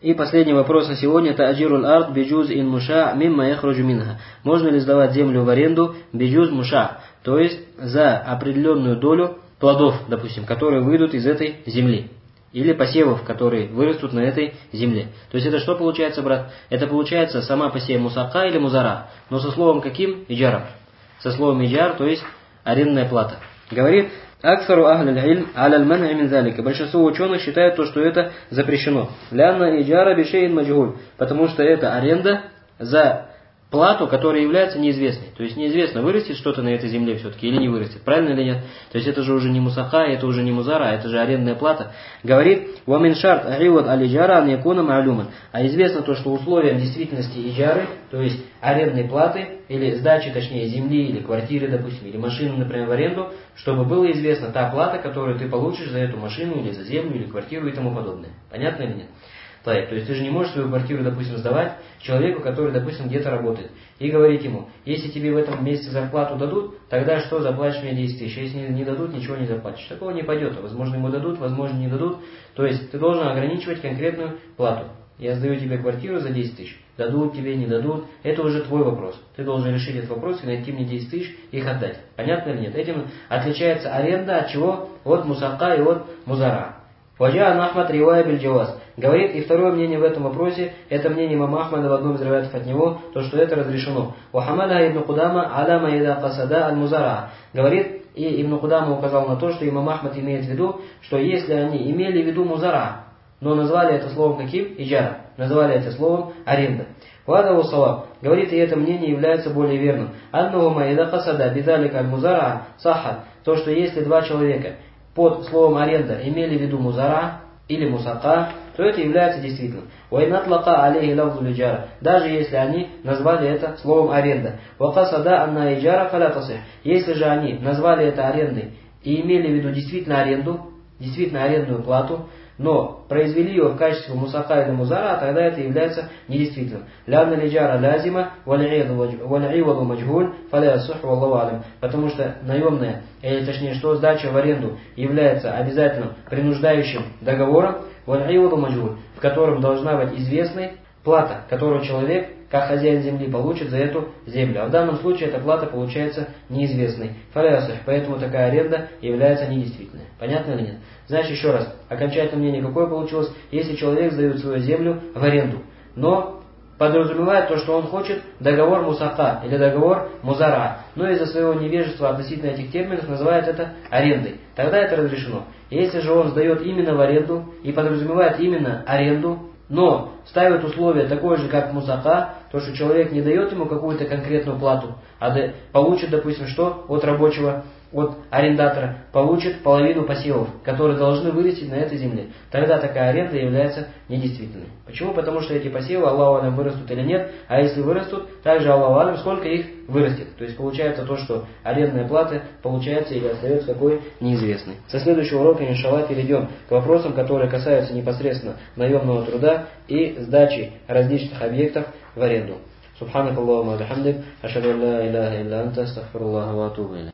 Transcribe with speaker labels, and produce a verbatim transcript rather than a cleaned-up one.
Speaker 1: И последний вопрос на сегодня. Это аджируль ард биджуз ин муша мимма яхруджу минха. Можно ли сдавать землю в аренду биджуз муша, то есть за определенную долю плодов, допустим, которые выйдут из этой земли, или посевов, которые вырастут на этой земле. То есть это что получается, брат? Это получается сама по себе мусака или музара, но со словом каким? Иджара. Со словом иджар, то есть арендная плата. Говорит: Аксару ахляль илм аляль ман'и мин залика. Большинство ученых считают то, что это запрещено. Лянна иджара бишейн маджгуль. Потому что это аренда за плату, которая является неизвестной. То есть неизвестно, вырастет что-то на этой земле все-таки или не вырастет. Правильно или нет? То есть это же уже не мусаха, это уже не музара, это же арендная плата. Говорит: «Вамин шарт ариват аль-иджара ан якуна ма'люман». А известно то, что условием действительности иджары, то есть арендной платы, или сдачи, точнее, земли, или квартиры, допустим, или машины, например, в аренду, чтобы было известно та плата, которую ты получишь за эту машину, или за землю, или квартиру и тому подобное. Понятно или нет? То есть ты же не можешь свою квартиру, допустим, сдавать человеку, который, допустим, где-то работает, и говорить ему: если тебе в этом месяце зарплату дадут, тогда что, заплатишь мне десять тысяч, если не дадут, ничего не заплатишь. Такого не пойдет, возможно, ему дадут, возможно, не дадут. То есть ты должен ограничивать конкретную плату. Я сдаю тебе квартиру за десять тысяч, дадут тебе, не дадут, это уже твой вопрос. Ты должен решить этот вопрос и найти мне десять тысяч и их отдать. Понятно или нет? Этим отличается аренда от чего? От мусака и от музара. Ваджа Ахмад ривая биль-джаваз. Говорит, и второе мнение в этом вопросе, это мнение имама Ахмада в одном из риваятов от него, то, что это разрешено. Вахамаля ибн Кудама аляма ида касада аль-музара. Говорит, и ибн Кудама указал на то, что имам Ахмад имеет в виду, что если они имели в виду музара, но назвали это словом каким? Иджара. Назвали это словом аренда. Вадаву салам. Говорит, и это мнение является более верным. Аннаху маида касада бидалика аль-музара сахат. То, что если два человека под словом аренда имели в виду музара или мусака, то это является действительным. Вайнатлака алейхи лавзу лиджара. Даже если они назвали это словом аренда. Вакасада анна иджара фалятасих. Если же они назвали это арендой и имели в виду действительно аренду, действительно арендную плату, но произвели ее в качестве мусака или музара, тогда это является недействительным. Лянна лиджара лязима вал'иваду маджгуль фаля суху валлаху алим. Потому что наемная, или точнее, что сдача в аренду является обязательным принуждающим договором, вал'иваду маджгуль, в котором должна быть известной плата, которую человек, как хозяин земли, получит за эту землю. А в данном случае эта плата получается неизвестной. Фалясах, поэтому такая аренда является недействительной. Понятно или нет? Значит, еще раз, окончательное мнение какое получилось? Если человек сдает свою землю в аренду, но подразумевает то, что он хочет договор мусака или договор музара, но из-за своего невежества относительно этих терминов называет это арендой, тогда это разрешено. Если же он сдает именно в аренду и подразумевает именно аренду, но ставит условие такое же, как мусака, то, что человек не дает ему какую-то конкретную плату, а получит, допустим, что от рабочего, от арендатора, получит половину посевов, которые должны вырасти на этой земле. Тогда такая аренда является недействительной. Почему? Потому что эти посевы, Аллаху алям, вырастут или нет, а если вырастут, также Аллаху алям, сколько их вырастет. То есть получается то, что арендная плата получается или остается какой неизвестной. Со следующего урока, иншаллах, перейдем к вопросам, которые касаются непосредственно наемного труда и сдачи различных объектов в аренду. Субханак Аллахумма ва бихамдик, ашхаду ан ла иляха илля анта, астагфируллаха ва атубу илейх.